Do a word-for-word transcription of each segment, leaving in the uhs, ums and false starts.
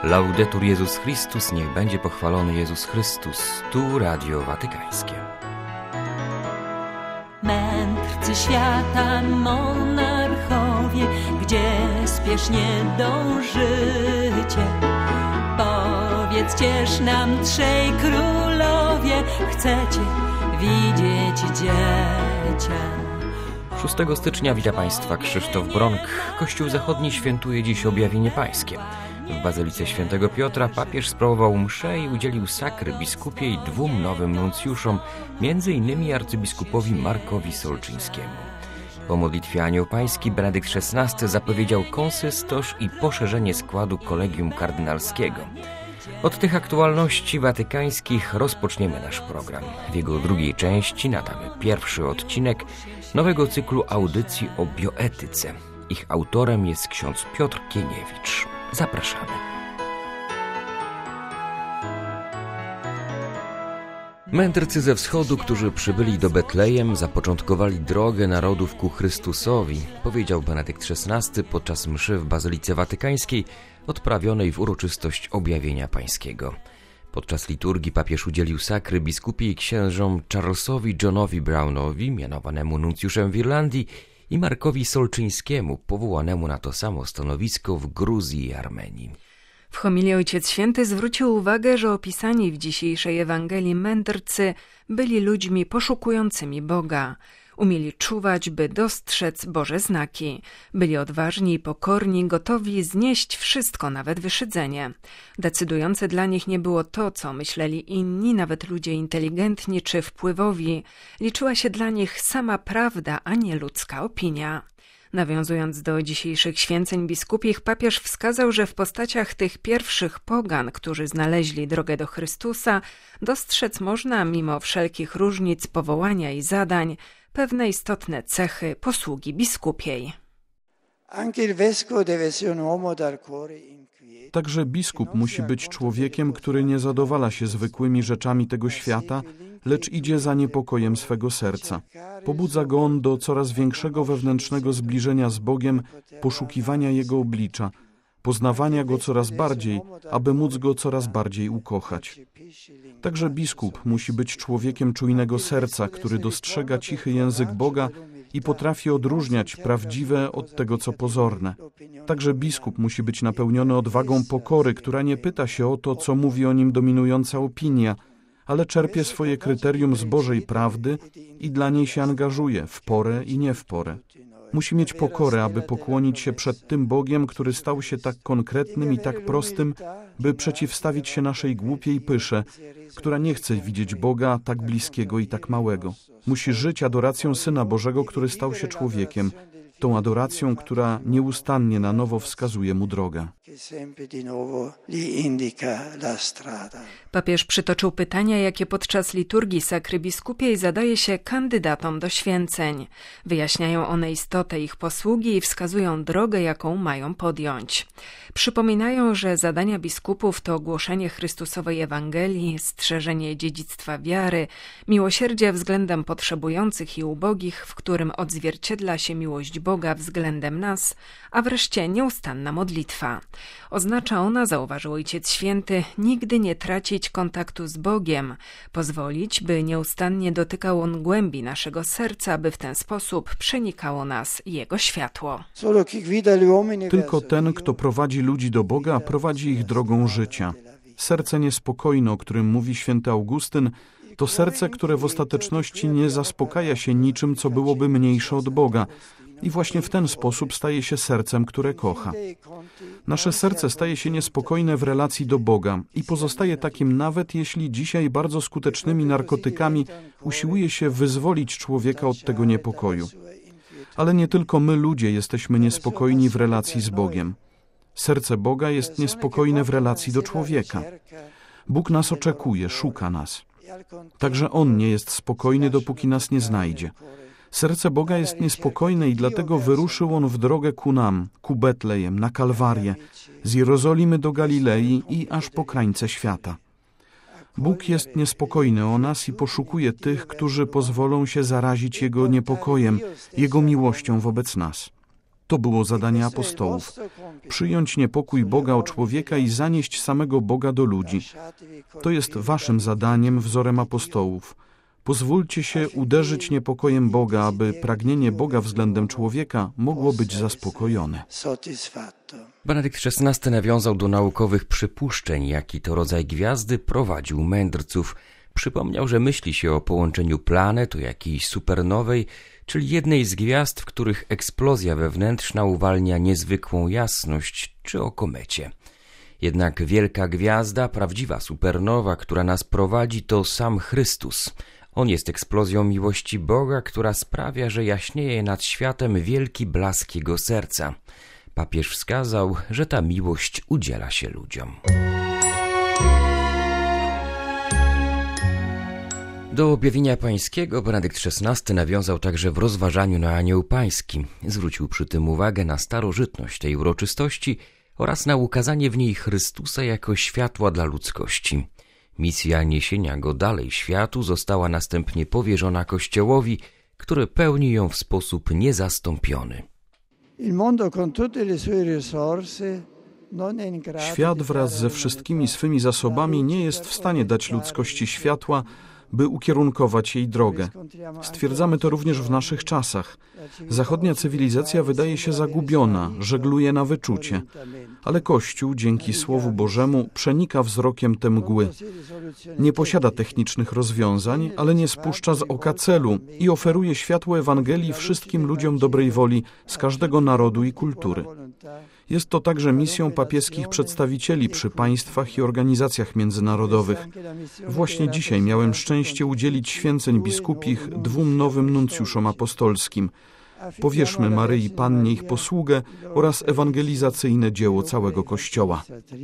Laudetur Jezus Chrystus, niech będzie pochwalony Jezus Chrystus. Tu Radio Watykańskie. Mędrcy świata, monarchowie, gdzie spiesznie dążycie? Powiedzcież nam, trzej królowie, chcecie widzieć dziecia. szóstego stycznia wita Państwa Krzysztof Bronk. Kościół Zachodni świętuje dziś Objawienie Pańskie. W Bazylice Świętego Piotra papież sprawował mszę i udzielił sakry biskupiej dwóm nowym nuncjuszom, między innymi arcybiskupowi Markowi Solczyńskiemu. Po modlitwie Anioł Pański Benedykt szesnasty zapowiedział konsystosz i poszerzenie składu kolegium kardynalskiego. Od tych aktualności watykańskich rozpoczniemy nasz program. W jego drugiej części nadamy pierwszy odcinek nowego cyklu audycji o bioetyce. Ich autorem jest ksiądz Piotr Kieniewicz. Zapraszamy. Mędrcy ze wschodu, którzy przybyli do Betlejem, zapoczątkowali drogę narodów ku Chrystusowi, powiedział Benedykt szesnasty podczas mszy w Bazylice Watykańskiej odprawionej w uroczystość Objawienia Pańskiego. Podczas liturgii papież udzielił sakry biskupiej księżom Charlesowi Johnowi Brownowi, mianowanemu nuncjuszem w Irlandii, i Markowi Solczyńskiemu, powołanemu na to samo stanowisko w Gruzji i Armenii. W homilii Ojciec Święty zwrócił uwagę, że opisani w dzisiejszej Ewangelii mędrcy byli ludźmi poszukującymi Boga. Umieli czuwać, by dostrzec Boże znaki. Byli odważni i pokorni, gotowi znieść wszystko, nawet wyszydzenie. Decydujące dla nich nie było to, co myśleli inni, nawet ludzie inteligentni czy wpływowi. Liczyła się dla nich sama prawda, a nie ludzka opinia. Nawiązując do dzisiejszych święceń biskupich, papież wskazał, że w postaciach tych pierwszych pogan, którzy znaleźli drogę do Chrystusa, dostrzec można, mimo wszelkich różnic powołania i zadań, pewne istotne cechy posługi biskupiej. Także biskup musi być człowiekiem, który nie zadowala się zwykłymi rzeczami tego świata, lecz idzie za niepokojem swego serca. Pobudza go on do coraz większego wewnętrznego zbliżenia z Bogiem, poszukiwania Jego oblicza, poznawania Go coraz bardziej, aby móc Go coraz bardziej ukochać. Także biskup musi być człowiekiem czujnego serca, który dostrzega cichy język Boga i potrafi odróżniać prawdziwe od tego, co pozorne. Także biskup musi być napełniony odwagą pokory, która nie pyta się o to, co mówi o nim dominująca opinia, ale czerpie swoje kryterium z Bożej prawdy i dla niej się angażuje w porę i nie w porę. Musi mieć pokorę, aby pokłonić się przed tym Bogiem, który stał się tak konkretnym i tak prostym, by przeciwstawić się naszej głupiej pysze, która nie chce widzieć Boga tak bliskiego i tak małego. Musi żyć adoracją Syna Bożego, który stał się człowiekiem, tą adoracją, która nieustannie na nowo wskazuje mu drogę. Papież przytoczył pytania, jakie podczas liturgii sakry biskupiej zadaje się kandydatom do święceń. Wyjaśniają one istotę ich posługi i wskazują drogę, jaką mają podjąć. Przypominają, że zadania biskupów to głoszenie Chrystusowej Ewangelii, strzeżenie dziedzictwa wiary, miłosierdzie względem potrzebujących i ubogich, w którym odzwierciedla się miłość Boga względem nas, a wreszcie nieustanna modlitwa. Oznacza ona, zauważył Ojciec Święty, nigdy nie tracić kontaktu z Bogiem, pozwolić, by nieustannie dotykał On głębi naszego serca, by w ten sposób przenikało nas Jego światło. Tylko ten, kto prowadzi ludzi do Boga, prowadzi ich drogą życia. Serce niespokojne, o którym mówi święty Augustyn, to serce, które w ostateczności nie zaspokaja się niczym, co byłoby mniejsze od Boga. I właśnie w ten sposób staje się sercem, które kocha. Nasze serce staje się niespokojne w relacji do Boga i pozostaje takim nawet jeśli dzisiaj bardzo skutecznymi narkotykami usiłuje się wyzwolić człowieka od tego niepokoju. Ale nie tylko my ludzie jesteśmy niespokojni w relacji z Bogiem. Serce Boga jest niespokojne w relacji do człowieka. Bóg nas oczekuje, szuka nas. Także On nie jest spokojny, dopóki nas nie znajdzie. Serce Boga jest niespokojne i dlatego wyruszył On w drogę ku nam, ku Betlejem, na Kalwarię, z Jerozolimy do Galilei i aż po krańce świata. Bóg jest niespokojny o nas i poszukuje tych, którzy pozwolą się zarazić Jego niepokojem, Jego miłością wobec nas. To było zadanie apostołów. Przyjąć niepokój Boga o człowieka i zanieść samego Boga do ludzi. To jest waszym zadaniem, wzorem apostołów. Pozwólcie się uderzyć niepokojem Boga, aby pragnienie Boga względem człowieka mogło być zaspokojone. Benedykt szesnasty nawiązał do naukowych przypuszczeń, jaki to rodzaj gwiazdy prowadził mędrców. Przypomniał, że myśli się o połączeniu planet, o jakiejś supernowej, czyli jednej z gwiazd, w których eksplozja wewnętrzna uwalnia niezwykłą jasność, czy o komecie. Jednak wielka gwiazda, prawdziwa supernowa, która nas prowadzi, to sam Chrystus. On jest eksplozją miłości Boga, która sprawia, że jaśnieje nad światem wielki blask Jego serca. Papież wskazał, że ta miłość udziela się ludziom. Do objawienia pańskiego Benedykt szesnasty nawiązał także w rozważaniu na Anioł Pański. Zwrócił przy tym uwagę na starożytność tej uroczystości oraz na ukazanie w niej Chrystusa jako światła dla ludzkości. Misja niesienia Go dalej światu została następnie powierzona Kościołowi, który pełni ją w sposób niezastąpiony. Świat wraz ze wszystkimi swymi zasobami nie jest w stanie dać ludzkości światła, by ukierunkować jej drogę. Stwierdzamy to również w naszych czasach. Zachodnia cywilizacja wydaje się zagubiona, żegluje na wyczucie, ale Kościół, dzięki Słowu Bożemu, przenika wzrokiem te mgły. Nie posiada technicznych rozwiązań, ale nie spuszcza z oka celu i oferuje światło Ewangelii wszystkim ludziom dobrej woli z każdego narodu i kultury. Jest to także misją papieskich przedstawicieli przy państwach i organizacjach międzynarodowych. Właśnie dzisiaj miałem szczęście udzielić święceń biskupich dwóm nowym nuncjuszom apostolskim. Powierzmy Maryi Pannie ich posługę oraz ewangelizacyjne dzieło całego Kościoła.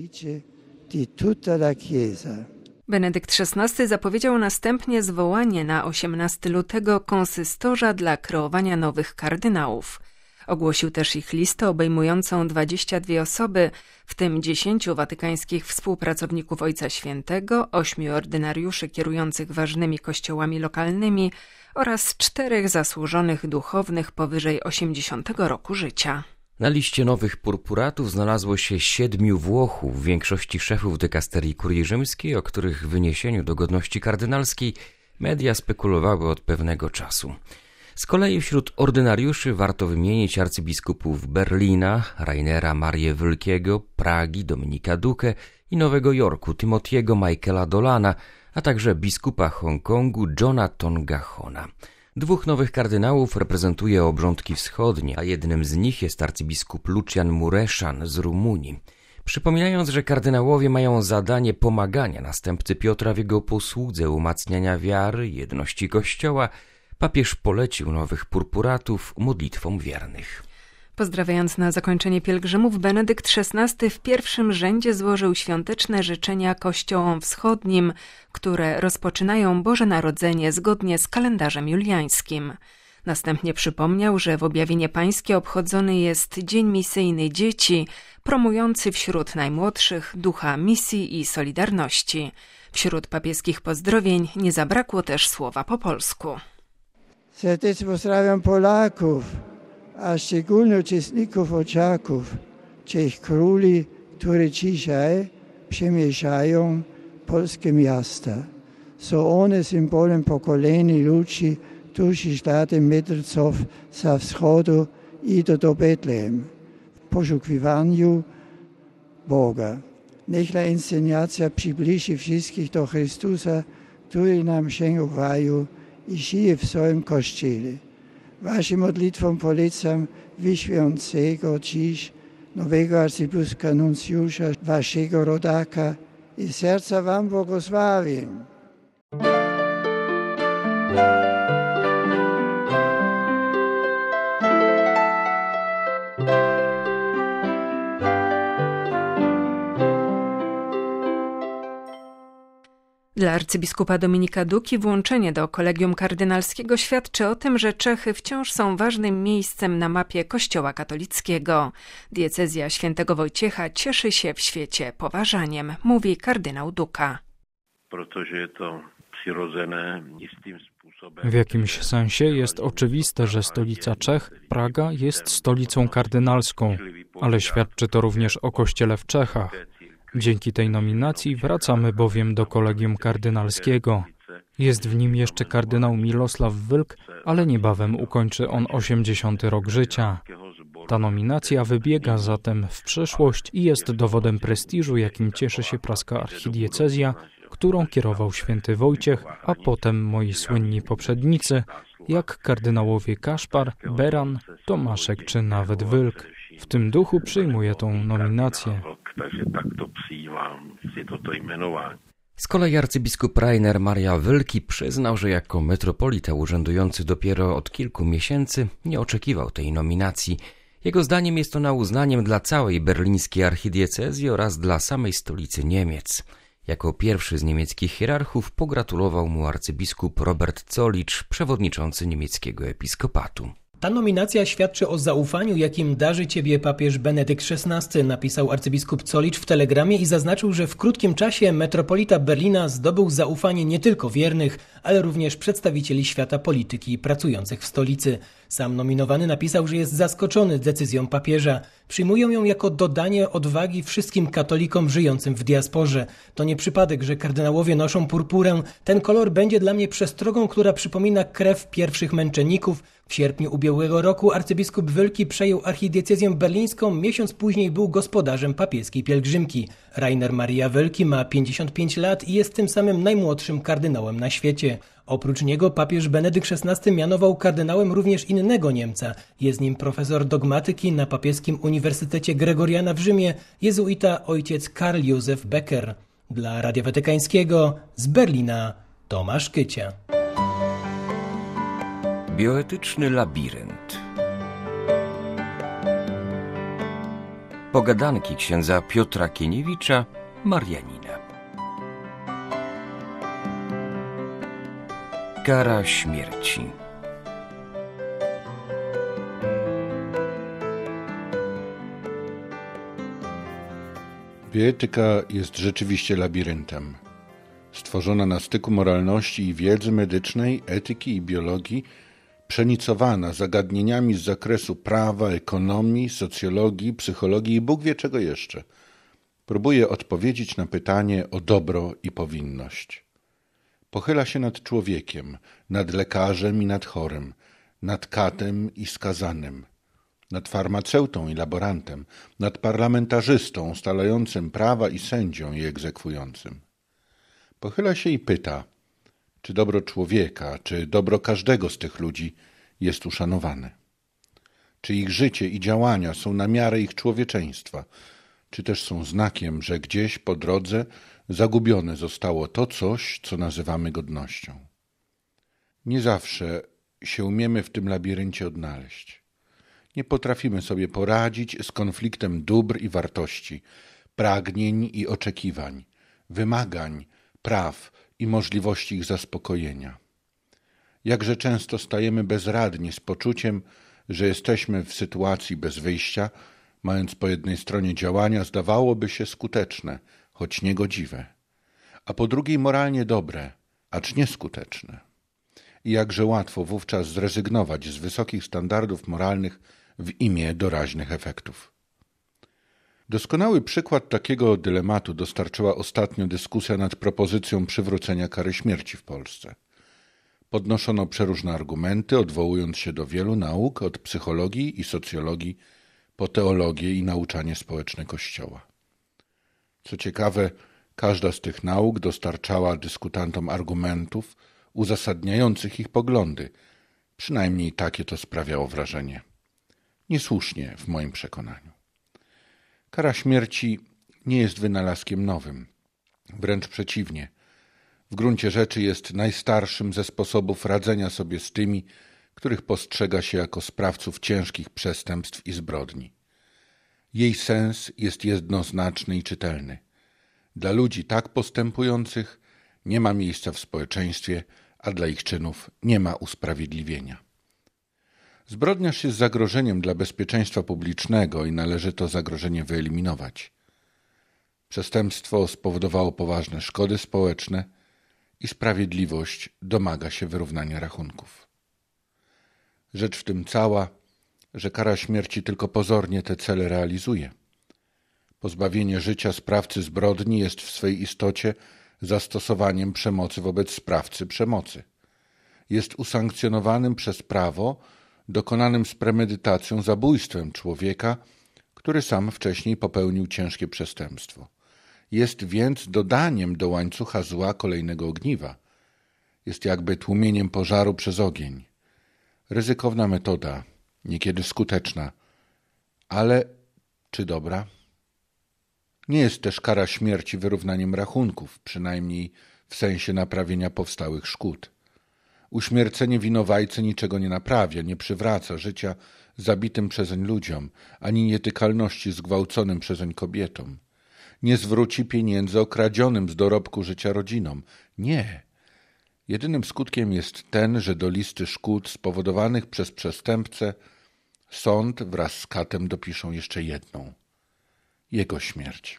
Benedykt szesnasty zapowiedział następnie zwołanie na osiemnastego lutego konsystorza dla kreowania nowych kardynałów. Ogłosił też ich listę obejmującą dwadzieścia dwie osoby, w tym dziesięciu watykańskich współpracowników Ojca Świętego, ośmiu ordynariuszy kierujących ważnymi kościołami lokalnymi oraz czterech zasłużonych duchownych powyżej osiemdziesiątego roku życia. Na liście nowych purpuratów znalazło się siedmiu Włochów, w większości szefów dykasterii kurii rzymskiej, o których wyniesieniu do godności kardynalskiej media spekulowały od pewnego czasu. Z kolei wśród ordynariuszy warto wymienić arcybiskupów Berlina, Rainera Marię Wylkiego, Pragi, Dominika Dukę i Nowego Jorku, Timotiego Michaela Dolana, a także biskupa Hongkongu Johna Tongahona. Dwóch nowych kardynałów reprezentuje obrządki wschodnie, a jednym z nich jest arcybiskup Lucian Mureșan z Rumunii. Przypominając, że kardynałowie mają zadanie pomagania następcy Piotra w jego posłudze umacniania wiary, jedności Kościoła, papież polecił nowych purpuratów modlitwom wiernych. Pozdrawiając na zakończenie pielgrzymów, Benedykt szesnasty w pierwszym rzędzie złożył świąteczne życzenia kościołom wschodnim, które rozpoczynają Boże Narodzenie zgodnie z kalendarzem juliańskim. Następnie przypomniał, że w objawienie pańskie obchodzony jest Dzień Misyjny Dzieci, promujący wśród najmłodszych ducha misji i solidarności. Wśród papieskich pozdrowień nie zabrakło też słowa po polsku. Serdecznie pozdrawiam Polaków, a szczególnie uczestników Oczarków, tych króli, którzy dzisiaj przemieszczają polskie miasta. Są one symbolem pokoleń ludzi, którzy szlatem mędrców ze wschodu idą do Betlejem w poszukiwaniu Boga. Niech ta inscenacja przybliży wszystkich do Chrystusa, który nam się uwaju i żyje w swoim Kościele. Waszym modlitwom polecam wyświęcego dziś nowego arcybiskupa nuncjusza, waszego rodaka i serca wam błogosławię. Dla arcybiskupa Dominika Duki włączenie do kolegium kardynalskiego świadczy o tym, że Czechy wciąż są ważnym miejscem na mapie Kościoła katolickiego. Diecezja świętego Wojciecha cieszy się w świecie poważaniem, mówi kardynał Duka. Protože je to přirozené istým W jakimś sensie jest oczywiste, że stolica Czech, Praga, jest stolicą kardynalską, ale świadczy to również o Kościele w Czechach. Dzięki tej nominacji wracamy bowiem do Kolegium Kardynalskiego. Jest w nim jeszcze kardynał Milosław Wylk, ale niebawem ukończy on osiemdziesiąty rok życia. Ta nominacja wybiega zatem w przyszłość i jest dowodem prestiżu, jakim cieszy się praska archidiecezja, którą kierował święty Wojciech, a potem moi słynni poprzednicy, jak kardynałowie Kaszpar, Beran, Tomaszek czy nawet Wylk. W tym duchu przyjmuję tą nominację. Z kolei arcybiskup Rainer Maria Wylki przyznał, że jako metropolita urzędujący dopiero od kilku miesięcy nie oczekiwał tej nominacji. Jego zdaniem jest ona uznaniem dla całej berlińskiej archidiecezji oraz dla samej stolicy Niemiec. Jako pierwszy z niemieckich hierarchów pogratulował mu arcybiskup Robert Zollitsch, przewodniczący niemieckiego episkopatu. Ta nominacja świadczy o zaufaniu, jakim darzy ciebie papież Benedykt szesnasty, napisał arcybiskup Zollitsch w telegramie i zaznaczył, że w krótkim czasie metropolita Berlina zdobył zaufanie nie tylko wiernych, ale również przedstawicieli świata polityki pracujących w stolicy. Sam nominowany napisał, że jest zaskoczony decyzją papieża. Przyjmują ją jako dodanie odwagi wszystkim katolikom żyjącym w diasporze. To nie przypadek, że kardynałowie noszą purpurę. Ten kolor będzie dla mnie przestrogą, która przypomina krew pierwszych męczenników. W sierpniu ubiegłego roku arcybiskup Wylki przejął archidiecezję berlińską, miesiąc później był gospodarzem papieskiej pielgrzymki. Rainer Maria Wylki ma pięćdziesiąt pięć lat i jest tym samym najmłodszym kardynałem na świecie. Oprócz niego papież Benedykt szesnasty mianował kardynałem również innego Niemca. Jest nim profesor dogmatyki na papieskim Uniwersytecie Gregoriana w Rzymie, jezuita ojciec Karl Józef Becker. Dla Radia Watykańskiego z Berlina Tomasz Kycia. Bioetyczny labirynt. Pogadanki księdza Piotra Kieniewicza, Marianina. Kara śmierci. Bioetyka jest rzeczywiście labiryntem. Stworzona na styku moralności i wiedzy medycznej, etyki i biologii, przenicowana zagadnieniami z zakresu prawa, ekonomii, socjologii, psychologii i Bóg wie czego jeszcze. Próbuje odpowiedzieć na pytanie o dobro i powinność. Pochyla się nad człowiekiem, nad lekarzem i nad chorym, nad katem i skazanym, nad farmaceutą i laborantem, nad parlamentarzystą ustalającym prawa i sędzią je egzekwującym. Pochyla się i pyta, czy dobro człowieka, czy dobro każdego z tych ludzi jest uszanowane. Czy ich życie i działania są na miarę ich człowieczeństwa, czy też są znakiem, że gdzieś po drodze zagubione zostało to coś, co nazywamy godnością. Nie zawsze się umiemy w tym labiryncie odnaleźć. Nie potrafimy sobie poradzić z konfliktem dóbr i wartości, pragnień i oczekiwań, wymagań, praw i możliwości ich zaspokojenia. Jakże często stajemy bezradni z poczuciem, że jesteśmy w sytuacji bez wyjścia, mając po jednej stronie działania zdawałoby się skuteczne, choć niegodziwe, a po drugiej moralnie dobre, acz nieskuteczne. I jakże łatwo wówczas zrezygnować z wysokich standardów moralnych w imię doraźnych efektów. Doskonały przykład takiego dylematu dostarczyła ostatnio dyskusja nad propozycją przywrócenia kary śmierci w Polsce. Podnoszono przeróżne argumenty, odwołując się do wielu nauk, od psychologii i socjologii po teologię i nauczanie społeczne Kościoła. Co ciekawe, każda z tych nauk dostarczała dyskutantom argumentów uzasadniających ich poglądy. Przynajmniej takie to sprawiało wrażenie. Niesłusznie w moim przekonaniu. Kara śmierci nie jest wynalazkiem nowym. Wręcz przeciwnie. W gruncie rzeczy jest najstarszym ze sposobów radzenia sobie z tymi, których postrzega się jako sprawców ciężkich przestępstw i zbrodni. Jej sens jest jednoznaczny i czytelny. Dla ludzi tak postępujących nie ma miejsca w społeczeństwie, a dla ich czynów nie ma usprawiedliwienia. Zbrodniarz jest zagrożeniem dla bezpieczeństwa publicznego i należy to zagrożenie wyeliminować. Przestępstwo spowodowało poważne szkody społeczne i sprawiedliwość domaga się wyrównania rachunków. Rzecz w tym cała, że kara śmierci tylko pozornie te cele realizuje. Pozbawienie życia sprawcy zbrodni jest w swej istocie zastosowaniem przemocy wobec sprawcy przemocy. Jest usankcjonowanym przez prawo, dokonanym z premedytacją zabójstwem człowieka, który sam wcześniej popełnił ciężkie przestępstwo. Jest więc dodaniem do łańcucha zła kolejnego ogniwa. Jest jakby tłumieniem pożaru przez ogień. Ryzykowna metoda, niekiedy skuteczna, ale czy dobra? Nie jest też kara śmierci wyrównaniem rachunków, przynajmniej w sensie naprawienia powstałych szkód. Uśmiercenie winowajcy niczego nie naprawia, nie przywraca życia zabitym przezeń ludziom, ani nietykalności zgwałconym przezeń kobietom. Nie zwróci pieniędzy okradzionym z dorobku życia rodzinom. Nie. Jedynym skutkiem jest ten, że do listy szkód spowodowanych przez przestępcę sąd wraz z katem dopiszą jeszcze jedną. Jego śmierć.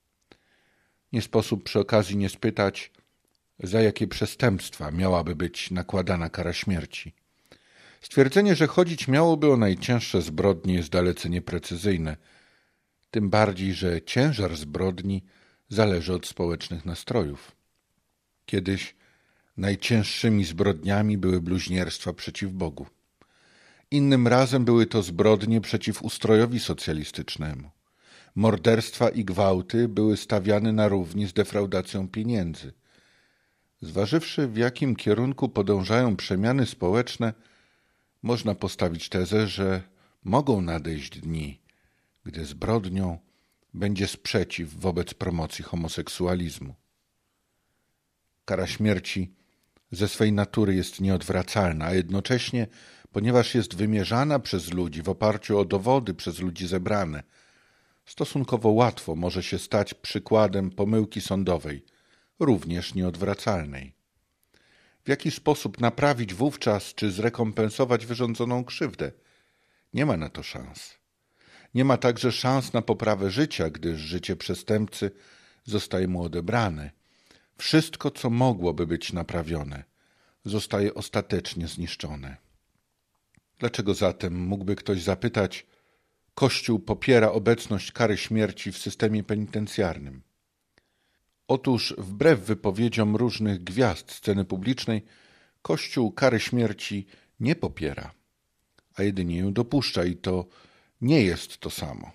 Nie sposób przy okazji nie spytać, za jakie przestępstwa miałaby być nakładana kara śmierci. Stwierdzenie, że chodzić miałoby o najcięższe zbrodnie, jest dalece nieprecyzyjne, tym bardziej, że ciężar zbrodni zależy od społecznych nastrojów. Kiedyś najcięższymi zbrodniami były bluźnierstwa przeciw Bogu. Innym razem były to zbrodnie przeciw ustrojowi socjalistycznemu. Morderstwa i gwałty były stawiane na równi z defraudacją pieniędzy. Zważywszy, w jakim kierunku podążają przemiany społeczne, można postawić tezę, że mogą nadejść dni, gdy zbrodnią będzie sprzeciw wobec promocji homoseksualizmu. Kara śmierci ze swej natury jest nieodwracalna, a jednocześnie, ponieważ jest wymierzana przez ludzi w oparciu o dowody przez ludzi zebrane, stosunkowo łatwo może się stać przykładem pomyłki sądowej, również nieodwracalnej. W jaki sposób naprawić wówczas czy zrekompensować wyrządzoną krzywdę? Nie ma na to szans. Nie ma także szans na poprawę życia, gdyż życie przestępcy zostaje mu odebrane. Wszystko, co mogłoby być naprawione, zostaje ostatecznie zniszczone. Dlaczego zatem, mógłby ktoś zapytać, Kościół popiera obecność kary śmierci w systemie penitencjarnym? Otóż wbrew wypowiedziom różnych gwiazd sceny publicznej, Kościół kary śmierci nie popiera, a jedynie ją dopuszcza i to nie jest to samo.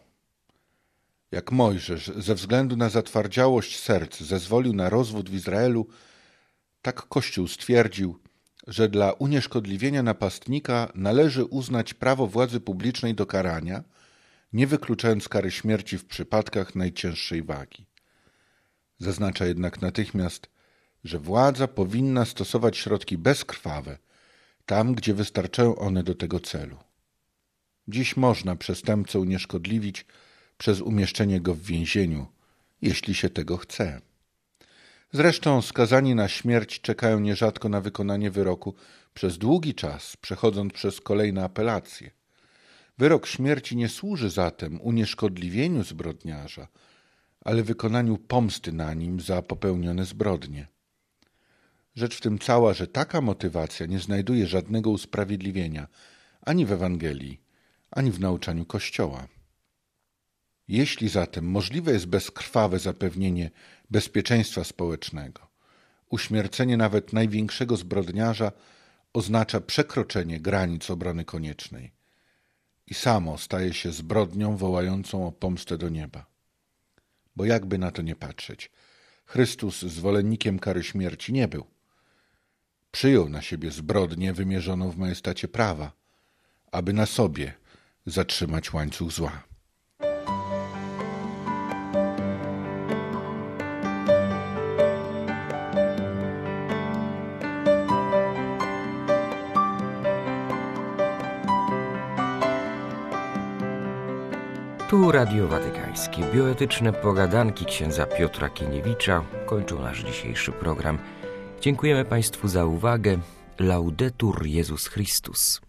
Jak Mojżesz ze względu na zatwardziałość serc zezwolił na rozwód w Izraelu, tak Kościół stwierdził, że dla unieszkodliwienia napastnika należy uznać prawo władzy publicznej do karania, nie wykluczając kary śmierci w przypadkach najcięższej wagi. Zaznacza jednak natychmiast, że władza powinna stosować środki bezkrwawe tam, gdzie wystarczają one do tego celu. Dziś można przestępcę unieszkodliwić przez umieszczenie go w więzieniu, jeśli się tego chce. Zresztą skazani na śmierć czekają nierzadko na wykonanie wyroku przez długi czas, przechodząc przez kolejne apelacje. Wyrok śmierci nie służy zatem unieszkodliwieniu zbrodniarza, ale wykonaniu pomsty na nim za popełnione zbrodnie. Rzecz w tym cała, że taka motywacja nie znajduje żadnego usprawiedliwienia ani w Ewangelii, ani w nauczaniu Kościoła. Jeśli zatem możliwe jest bezkrwawe zapewnienie bezpieczeństwa społecznego, uśmiercenie nawet największego zbrodniarza oznacza przekroczenie granic obrony koniecznej i samo staje się zbrodnią wołającą o pomstę do nieba. Bo jakby na to nie patrzeć, Chrystus zwolennikiem kary śmierci nie był. Przyjął na siebie zbrodnię wymierzoną w majestacie prawa, aby na sobie zatrzymać łańcuch zła. Tu Radio Watykańskie. Bioetyczne pogadanki księdza Piotra Kieniewicza kończą nasz dzisiejszy program. Dziękujemy Państwu za uwagę. Laudetur Jezus Chrystus.